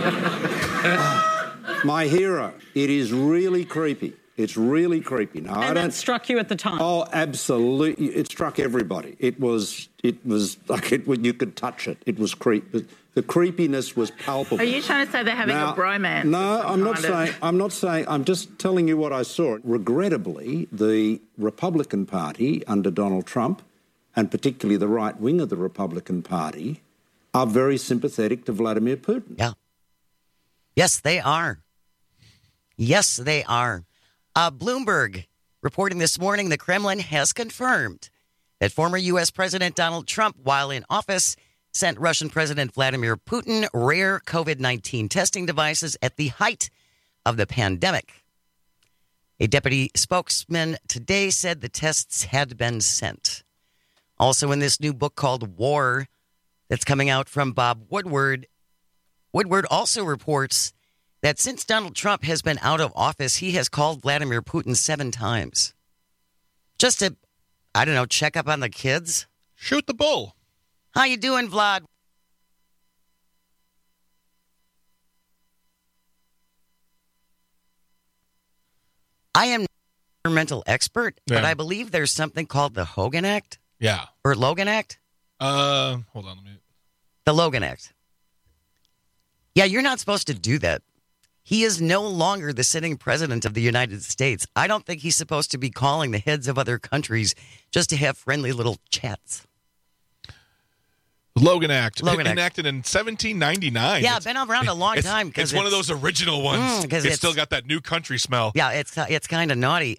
My hero. It is really creepy. It's really creepy. Now, and that struck you at the time? Oh, absolutely. It struck everybody. It was like you could touch it. It was creepy. The creepiness was palpable. Are you trying to say they're having a bromance? No, I'm not saying. I'm just telling you what I saw. Regrettably, the Republican Party under Donald Trump, and particularly the right wing of the Republican Party, are very sympathetic to Vladimir Putin. Yeah. Yes, they are. Yes, they are. Bloomberg reporting this morning the Kremlin has confirmed that former U.S. President Donald Trump, while in office, sent Russian President Vladimir Putin rare COVID-19 testing devices at the height of the pandemic. A deputy spokesman today said the tests had been sent. Also in this new book called War that's coming out from Bob Woodward, Woodward also reports that since Donald Trump has been out of office, he has called Vladimir Putin 7 times. Just to, check up on the kids. Shoot the bull. How you doing, Vlad? I am not an environmental expert, but I believe there's something called the Hogan Act. Yeah. Or Logan Act? Hold on a minute. The Logan Act. Yeah, you're not supposed to do that. He is no longer the sitting president of the United States. I don't think he's supposed to be calling the heads of other countries just to have friendly little chats. Logan Act. Enacted in 1799. Yeah, been around a long time. It's one of those original ones. It's still got that new country smell. Yeah, it's kind of naughty.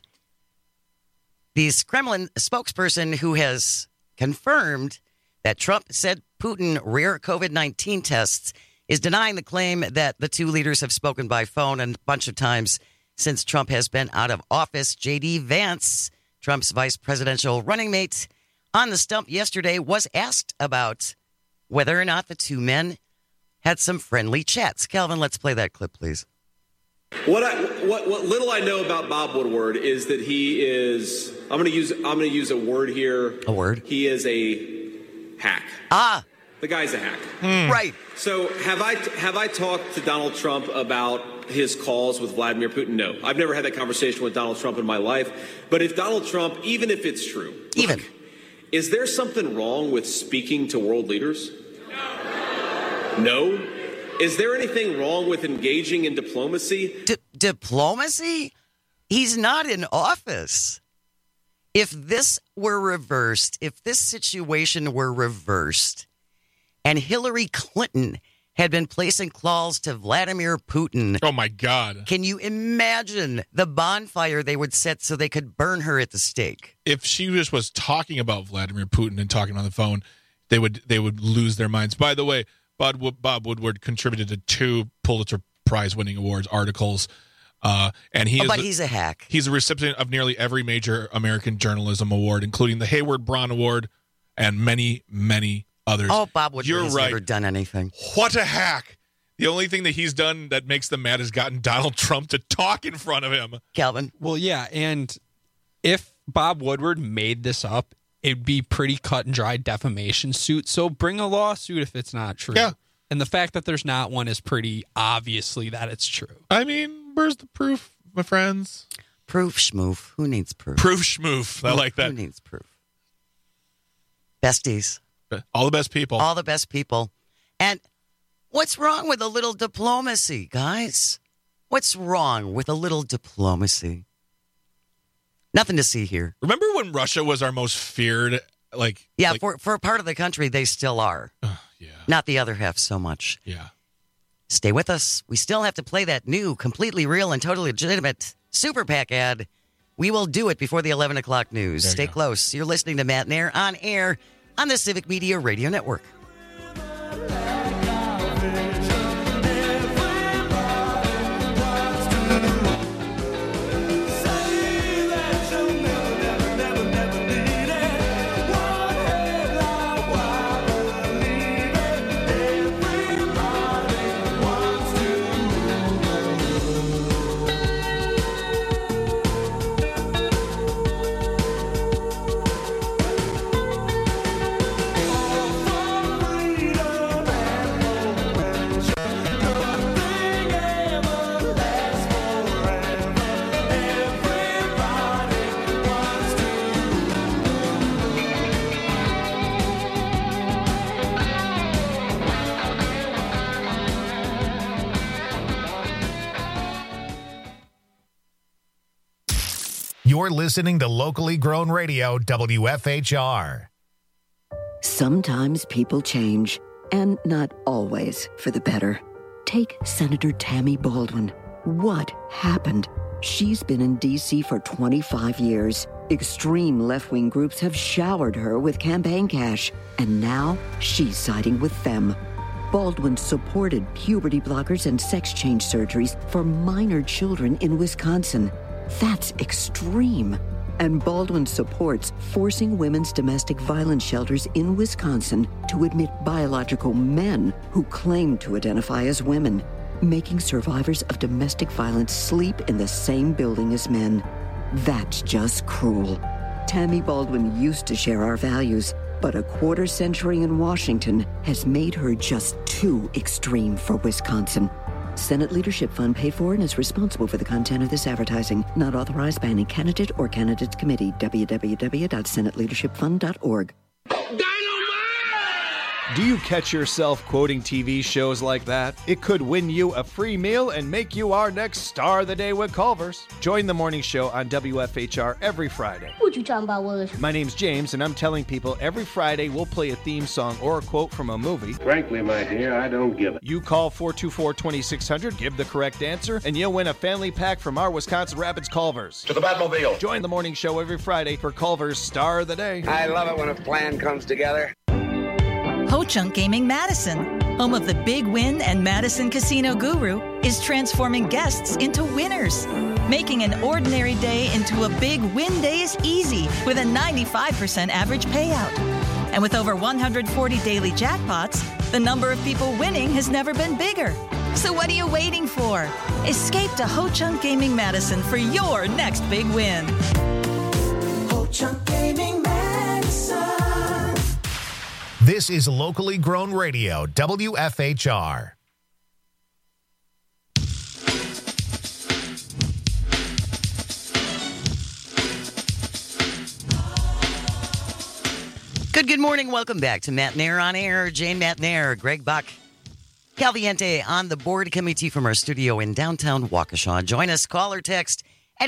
The Kremlin spokesperson who has confirmed that Trump sent Putin rare COVID-19 tests is denying the claim that the two leaders have spoken by phone a bunch of times since Trump has been out of office. J.D. Vance, Trump's vice presidential running mate, on the stump yesterday was asked about whether or not the two men had some friendly chats. Calvin, let's play that clip, please. What little I know about Bob Woodward is that he is, I'm going to use a word here. A word? He is a hack. The guy's a hack. Right. So have I talked to Donald Trump about his calls with Vladimir Putin? No. I've never had that conversation with Donald Trump in my life. But if Donald Trump, even if it's true, is there something wrong with speaking to world leaders? No? Is there anything wrong with engaging in diplomacy? Diplomacy? He's not in office. If this were reversed, if this situation were reversed, and Hillary Clinton had been placing calls to Vladimir Putin. Oh, my God. Can you imagine the bonfire they would set so they could burn her at the stake? If she just was talking about Vladimir Putin and talking on the phone, they would lose their minds. By the way, Bob Woodward contributed to 2 Pulitzer Prize-winning awards articles. And he's a hack. He's a recipient of nearly every major American journalism award, including the Hayward Brown Award and many, many others. Oh, Bob Woodward has never done anything. What a hack. The only thing that he's done that makes them mad is gotten Donald Trump to talk in front of him. Calvin? Well, yeah, and if Bob Woodward made this up, it'd be pretty cut and dry defamation suit. So bring a lawsuit if it's not true. Yeah. And the fact that there's not one is pretty obviously that it's true. I mean, where's the proof, my friends? Proof schmoof. Who needs proof? Proof schmoof. I like that. Who needs proof? Besties. All the best people. All the best people. And what's wrong with a little diplomacy, guys? What's wrong with a little diplomacy? Nothing to see here. Remember when Russia was our most feared? For a part of the country, they still are. Yeah. Not the other half so much. Yeah. Stay with us. We still have to play that new, completely real and totally legitimate Super PAC ad. We will do it before the 11 o'clock news. Stay close. You're listening to Matt and Air on air on the Civic Media Radio Network. You're listening to locally grown radio WFHR. Sometimes people change, and not always for the better. Take Senator Tammy Baldwin. What happened? She's been in D.C. for 25 years. Extreme left-wing groups have showered her with campaign cash, and now she's siding with them. Baldwin supported puberty blockers and sex change surgeries for minor children in Wisconsin. That's extreme. And Baldwin supports forcing women's domestic violence shelters in Wisconsin to admit biological men who claim to identify as women, making survivors of domestic violence sleep in the same building as men. That's just cruel. Tammy Baldwin used to share our values, but a quarter century in Washington has made her just too extreme for Wisconsin. Senate Leadership Fund paid for and is responsible for the content of this advertising. Not authorized by any candidate or candidates committee. www.senateleadershipfund.org. Do you catch yourself quoting TV shows like that? It could win you a free meal and make you our next star of the day with Culver's. Join the morning show on WFHR every Friday. What you talking about, Willis? My name's James, and I'm telling people every Friday we'll play a theme song or a quote from a movie. Frankly, my dear, I don't give it. You call 424-2600, give the correct answer, and you'll win a family pack from our Wisconsin Rapids Culver's. To the Batmobile. Join the morning show every Friday for Culver's Star of the Day. I love it when a plan comes together. Ho-Chunk Gaming Madison, home of the Big Win and Madison Casino Guru, is transforming guests into winners. Making an ordinary day into a big win day is easy with a 95% average payout. And with over 140 daily jackpots, the number of people winning has never been bigger. So what are you waiting for? Escape to Ho-Chunk Gaming Madison for your next big win. Ho-Chunk Gaming Madison. This is locally grown radio, WFHR. Good morning. Welcome back to Matt Nair on Air. Jane Matt Nair, Greg Buck, Calviente on the board, coming to you from our studio in downtown Waukesha. Join us, call or text at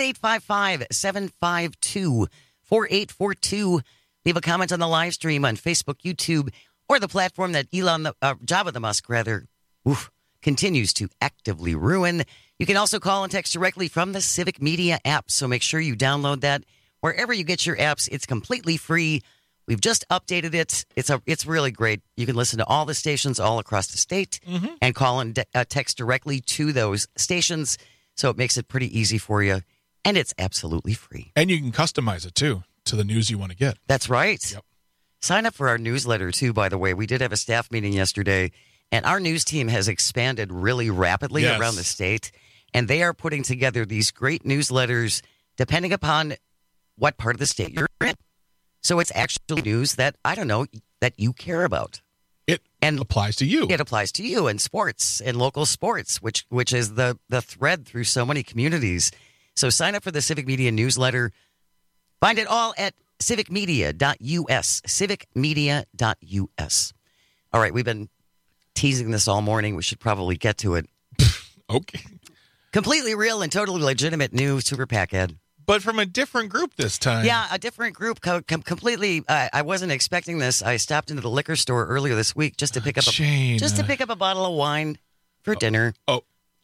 855-752-4842. Leave a comment on the live stream on Facebook, YouTube, or the platform that Jabba the Musk, continues to actively ruin. You can also call and text directly from the Civic Media app, so make sure you download that wherever you get your apps. It's completely free. We've just updated it. It's really great. You can listen to all the stations all across the state and call and text directly to those stations, so it makes it pretty easy for you, and it's absolutely free. And you can customize it, too, to the news you want to get. That's right. Yep. Sign up for our newsletter, too, by the way. We did have a staff meeting yesterday, and our news team has expanded really rapidly around the state, and they are putting together these great newsletters depending upon what part of the state you're in. So it's actually news that, that you care about. It applies to you. It applies to you in sports, in local sports, which is the thread through so many communities. So sign up for the Civic Media newsletter. Find it all at civicmedia.us, civicmedia.us. All right, we've been teasing this all morning. We should probably get to it. Okay. Completely real and totally legitimate new Super PAC ad. But from a different group this time. Yeah, a different group. Completely. I wasn't expecting this. I stopped into the liquor store earlier this week just to pick up a bottle of wine for dinner. Oh,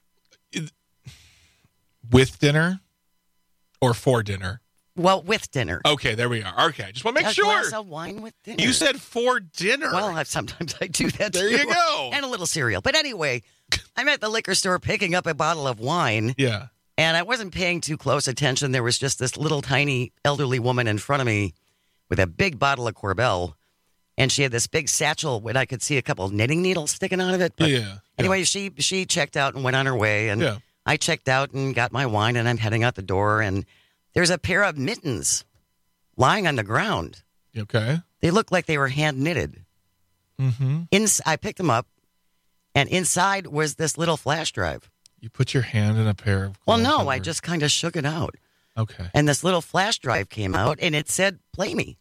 with dinner or for dinner? Well, with dinner. Okay, there we are. Okay, just want to make sure. A glass of wine with dinner. You said for dinner. Well, sometimes I do that. There you go. And a little cereal. But anyway, I'm at the liquor store picking up a bottle of wine. Yeah. And I wasn't paying too close attention. There was just this little tiny elderly woman in front of me with a big bottle of Corbel. And she had this big satchel when I could see a couple of knitting needles sticking out of it. But anyway, she checked out and went on her way. And I checked out and got my wine, and I'm heading out the door. And there's a pair of mittens lying on the ground. Okay. They look like they were hand knitted. Mm-hmm. I picked them up, and inside was this little flash drive. You put your hand in a pair of... Well, no, I just kind of shook it out. Okay. And this little flash drive came out, and it said, "Play me."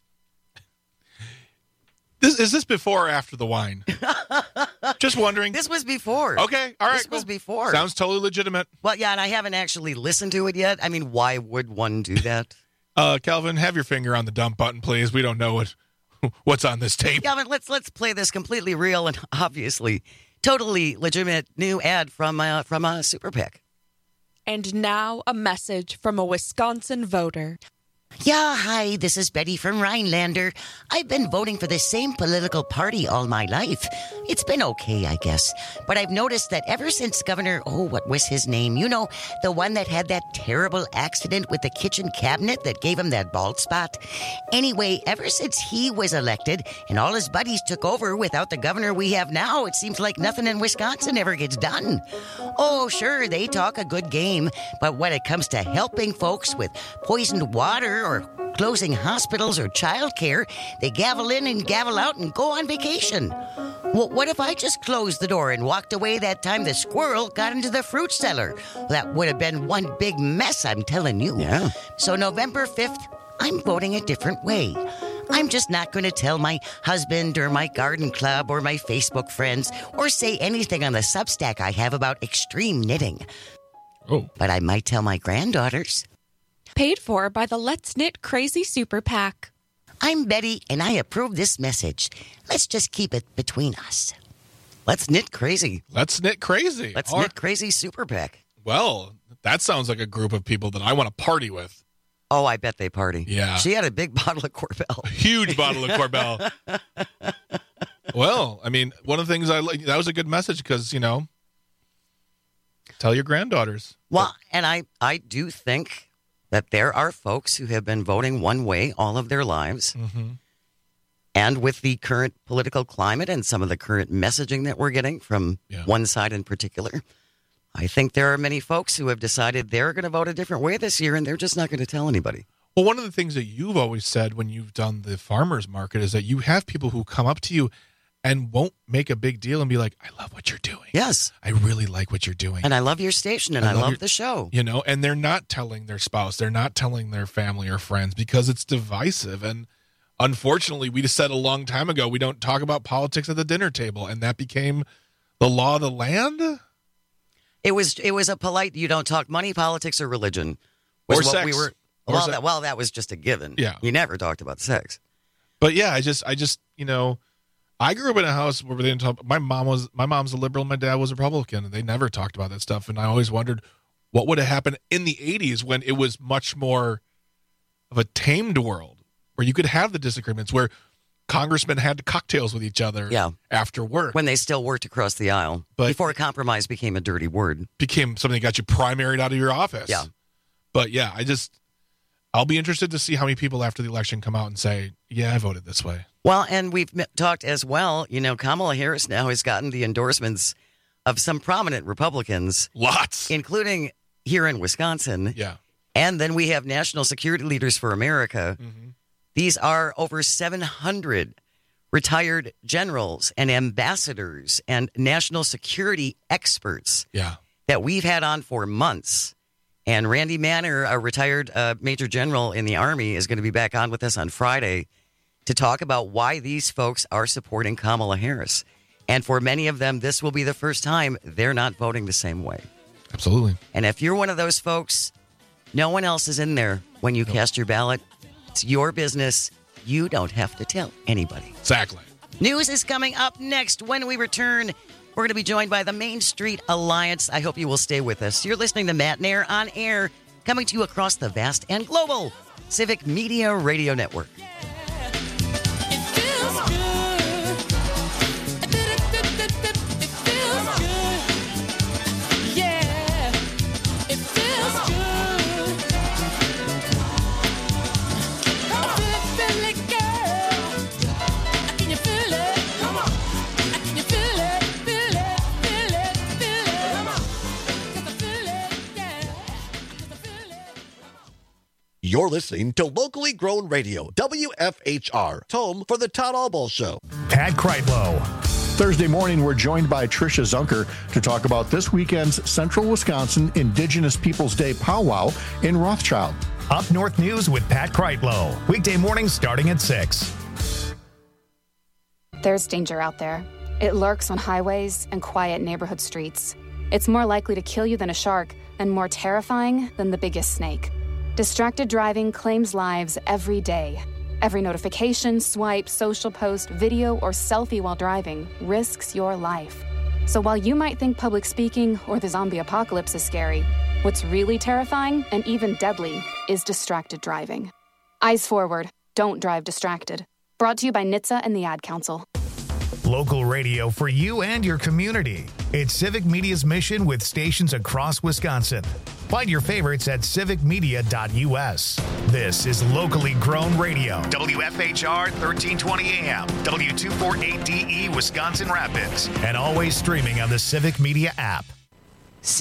Is this before or after the wine? Just wondering. This was before. Okay, all right. This was before. Sounds totally legitimate. Well, yeah, and I haven't actually listened to it yet. I mean, why would one do that? Calvin, have your finger on the dump button, please. We don't know what's on this tape. Calvin, let's play this completely real and obviously totally legitimate new ad from Super PAC. And now a message from a Wisconsin voter. Yeah, hi, this is Betty from Rhinelander. I've been voting for the same political party all my life. It's been okay, I guess. But I've noticed that ever since Governor, what was his name? You know, the one that had that terrible accident with the kitchen cabinet that gave him that bald spot. Anyway, ever since he was elected and all his buddies took over without the governor we have now, it seems like nothing in Wisconsin ever gets done. Oh, sure, they talk a good game, but when it comes to helping folks with poisoned water or closing hospitals or childcare, they gavel in and gavel out and go on vacation. Well, what if I just closed the door and walked away that time the squirrel got into the fruit cellar? That would have been one big mess, I'm telling you. Yeah. So November 5th, I'm voting a different way. I'm just not going to tell my husband or my garden club or my Facebook friends or say anything on the Substack I have about extreme knitting. Oh. But I might tell my granddaughters. Paid for by the Let's Knit Crazy Super PAC. I'm Betty, and I approve this message. Let's just keep it between us. Let's knit crazy. Let's knit crazy. Let's knit crazy super PAC. Well, that sounds like a group of people that I want to party with. Oh, I bet they party. Yeah. She had a big bottle of Corbel. A huge bottle of Corbel. Well, I mean, one of the things that was a good message because, you know, tell your granddaughters. Well, and I do think that there are folks who have been voting one way all of their lives. Mm-hmm. And with the current political climate and some of the current messaging that we're getting from one side in particular, I think there are many folks who have decided they're going to vote a different way this year, and they're just not going to tell anybody. Well, one of the things that you've always said when you've done the farmers market is that you have people who come up to you and won't make a big deal and be like, I love what you're doing. Yes. I really like what you're doing. And I love your station, and I love the show. You know, and they're not telling their spouse. They're not telling their family or friends because it's divisive. And unfortunately, we just said a long time ago, we don't talk about politics at the dinner table. And that became the law of the land. It was a polite, you don't talk money, politics, or religion. Or sex. That was just a given. Yeah. You never talked about sex. But yeah, I just, you know, I grew up in a house where they didn't talk. My mom's a liberal, my dad was a Republican, and they never talked about that stuff. And I always wondered what would have happened in the 80s when it was much more of a tamed world where you could have the disagreements, where congressmen had cocktails with each other after work. When they still worked across the aisle. But before compromise became a dirty word. Became something that got you primaried out of your office. Yeah. But yeah, I'll be interested to see how many people after the election come out and say, yeah, I voted this way. Well, and we've talked as well, you know, Kamala Harris now has gotten the endorsements of some prominent Republicans. Lots. Including here in Wisconsin. Yeah. And then we have National Security Leaders for America. Mm-hmm. These are over 700 retired generals and ambassadors and national security experts that we've had on for months. And Randy Manner, a retired major general in the Army, is going to be back on with us on Friday to talk about why these folks are supporting Kamala Harris. And for many of them, this will be the first time they're not voting the same way. Absolutely. And if you're one of those folks, no one else is in there when you cast your ballot. It's your business. You don't have to tell anybody. Exactly. News is coming up next. When we return, we're going to be joined by the Main Street Alliance. I hope you will stay with us. You're listening to Matt Nair on Air, coming to you across the vast and global Civic Media Radio Network. You're listening to locally grown radio, WFHR, home for the Todd Albaugh Show. Pat Kreitlow. Thursday morning, we're joined by Tricia Zunker to talk about this weekend's Central Wisconsin Indigenous Peoples Day powwow in Rothschild. Up North News with Pat Kreitlow. Weekday mornings starting at 6. There's danger out there. It lurks on highways and quiet neighborhood streets. It's more likely to kill you than a shark and more terrifying than the biggest snake. Distracted driving claims lives every day. Every notification, swipe, social post, video, or selfie while driving risks your life. So while you might think public speaking or the zombie apocalypse is scary, What's really terrifying and even deadly is distracted driving. Eyes forward. Don't drive distracted. Brought to you by NHTSA and the Ad Council. Local radio for you and your community. It's Civic Media's mission with stations across Wisconsin. Find your favorites at civicmedia.us. This is locally grown radio. WFHR 1320 AM, W248DE Wisconsin Rapids, and always streaming on the Civic Media app.